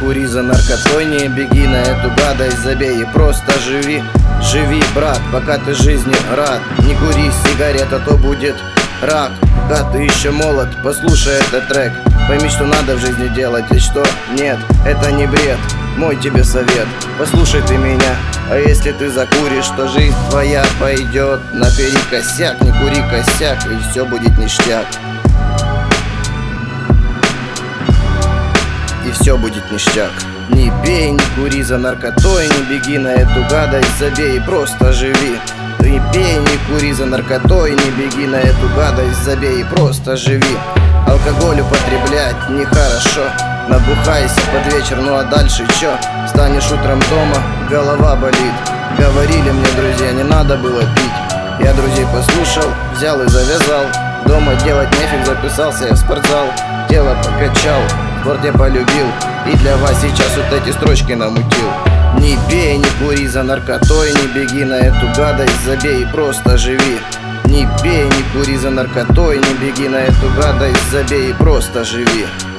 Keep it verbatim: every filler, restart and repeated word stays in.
кури за наркотой, не беги на эту гадость, забей и просто живи. Живи, брат, пока ты жизни рад. Не кури сигарет, а то будет рак. Пока ты еще молод, послушай этот трек. Пойми, что надо в жизни делать и что нет, это не бред. Мой тебе совет, послушай ты меня. А если ты закуришь, то жизнь твоя пойдет наперекосяк. Не кури косяк, и все будет ништяк. И все будет ништяк. Не пей, не кури за наркотой, не беги на эту гадость, забей, просто живи. Не пей, не кури за наркотой, не беги на эту гадость, забей, просто живи. Алкоголь употреблять нехорошо. Набухайся под вечер, ну а дальше чё? Станешь утром дома, голова болит. Говорили мне друзья, не надо было пить. Я друзей послушал, взял и завязал. Дома делать нефиг, записался я в спортзал. Тело покачал, спорт я полюбил. И для вас сейчас вот эти строчки намутил. Не пей, не кури за наркотой, не беги на эту гадость, забей, просто живи. Не пей, не кури за наркотой, не беги на эту гадость, забей, просто живи.